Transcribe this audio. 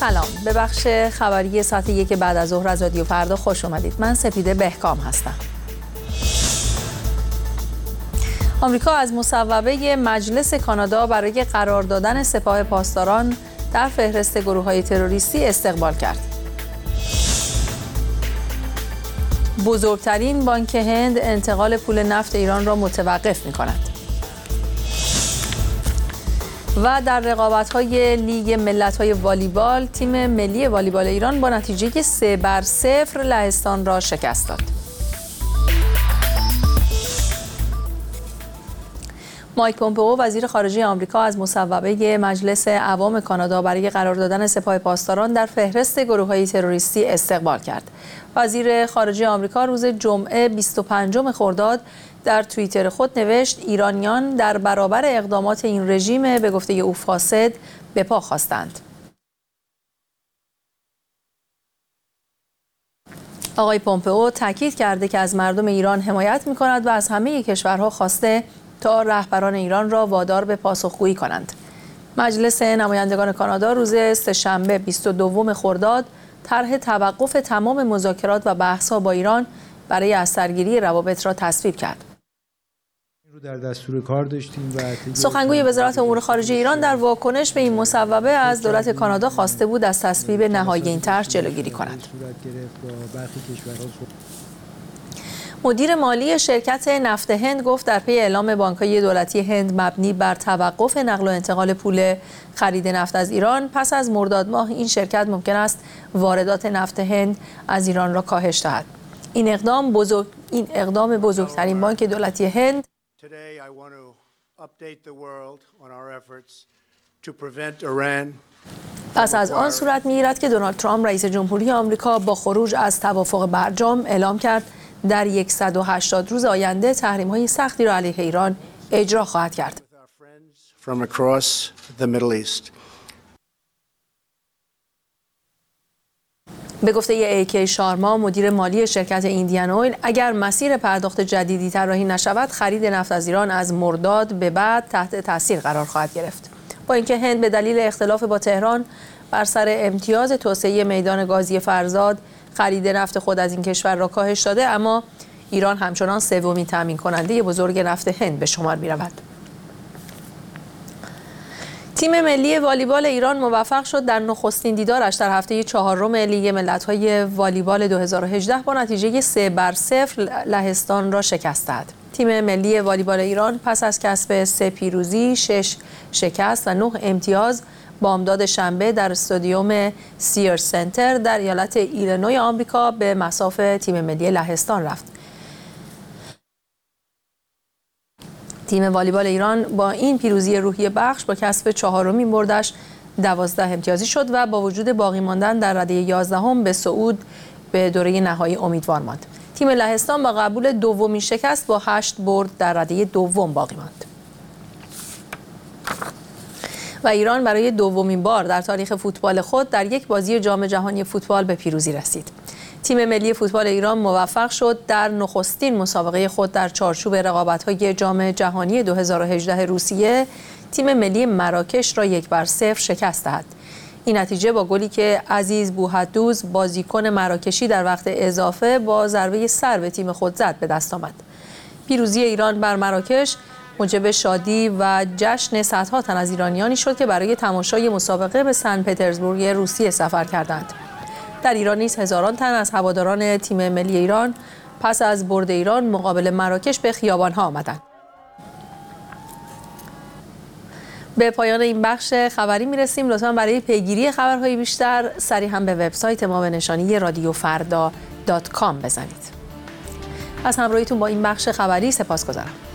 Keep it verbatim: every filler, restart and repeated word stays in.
سلام، به بخش خبری ساعت یک بعد از ظهر از رادیو فردا خوش اومدید. من سپیده بهکام هستم. آمریکا از مصوبه مجلس کانادا برای قرار دادن سپاه پاسداران در فهرست گروه‌های تروریستی استقبال کرد. بزرگترین بانک هند انتقال پول نفت ایران را متوقف می‌کند. و در رقابت‌های لیگ ملت‌های والیبال، تیم ملی والیبال ایران با نتیجه سه بر صفر لهستان را شکست داد. مایک پومپئو وزیر خارجه آمریکا از مصوبه مجلس عوام کانادا برای قرار دادن سپاه پاسداران در فهرست گروه‌های تروریستی استقبال کرد. وزیر خارجه آمریکا روز جمعه بیست و پنجم خرداد در توییتر خود نوشت ایرانیان در برابر اقدامات این رژیم به گفته او فاسد به پا خواستند. آقای پومپئو تاکید کرده که از مردم ایران حمایت می‌کند و از همه کشورها خواسته تا رهبران ایران را وادار به پاسخگویی کنند. مجلس نمایندگان کانادا روز سه‌شنبه بیست و دوم خرداد طرح توقف تمام مذاکرات و بحث‌ها با ایران برای از سرگیری روابط را تصویب کرد. در دستور کار داشتیم و سخنگوی وزارت امور خارجه ایران در واکنش به این مصوبه از دولت کانادا خواسته بود از تصویب نهایی این طرح جلوگیری کند. مدیر مالی شرکت نفت هند گفت در پی اعلام بانک‌های دولتی هند مبنی بر توقف نقل و انتقال پول خرید نفت از ایران، پس از مرداد ماه این شرکت ممکن است واردات نفت هند از ایران را کاهش دهد. این اقدام بزرگ این اقدام بزرگترین بانک دولتی هند پس از آن صورت می‌گیرد که دونالد ترامپ رئیس جمهوری آمریکا با خروج از توافق برجام اعلام کرد در صد و هشتاد روز آینده تحریم‌های سختی را علیه ایران اجرا خواهد کرد. به گفته ای کی شارما مدیر مالی شرکت ایندیان اویل، اگر مسیر پرداخت جدیدی طراحی نشود خرید نفت از ایران از مرداد به بعد تحت تاثیر قرار خواهد گرفت. با اینکه هند به دلیل اختلاف با تهران بر سر امتیاز توسعه میدان گازی فرزاد خرید نفت خود از این کشور را کاهش داده، اما ایران همچنان سومین تامین کننده بزرگ نفت هند به شمار می رود. تیم ملی والیبال ایران موفق شد در نخستین دیدارش در هفته چهارم لیگ ملت‌های والیبال دو هزار و هجده با نتیجه سه بر صفر لهستان را شکست داد. تیم ملی والیبال ایران پس از کسب سه پیروزی، شش شکست و نه امتیاز بامداد شنبه در استادیوم سیرس سنتر در ایالت ایلینوی آمریکا به مصاف تیم ملی لهستان رفت. تیم والیبال ایران با این پیروزی روحیه بخش با کسب چهارمین بردش دوازده امتیازی شد و با وجود باقی ماندن در رده یازدهم به صعود به دوره نهایی امیدوار ماند. تیم لهستان با قبول دومین شکست با هشت برد در رده دوم باقی ماند. و ایران برای دومین بار در تاریخ فوتبال خود در یک بازی جام جهانی فوتبال به پیروزی رسید. تیم ملی فوتبال ایران موفق شد در نخستین مسابقه خود در چارچوب رقابت‌های جام جهانی دو هزار و هجده روسیه تیم ملی مراکش را یک بر صفر شکست دهد. این نتیجه با گلی که عزیز بوحدوز بازیکن مراکشی در وقت اضافه با ضربه سر به تیم خود زد به دست آمد. پیروزی ایران بر مراکش موجب شادی و جشن صدها تن از ایرانیانی شد که برای تماشای مسابقه به سن پترزبورگ روسیه سفر کردند. در ایران نیز هزاران تن از هواداران تیم ملی ایران پس از برد ایران مقابل مراکش به خیابان‌ها آمدند. به پایان این بخش خبری می‌رسیم. لطفاً برای پیگیری خبرهای بیشتر سریع هم به وبسایت ما به نشانی رادیو فردا دات کام بزنید. از همراهیتون با این بخش خبری سپاسگزارم.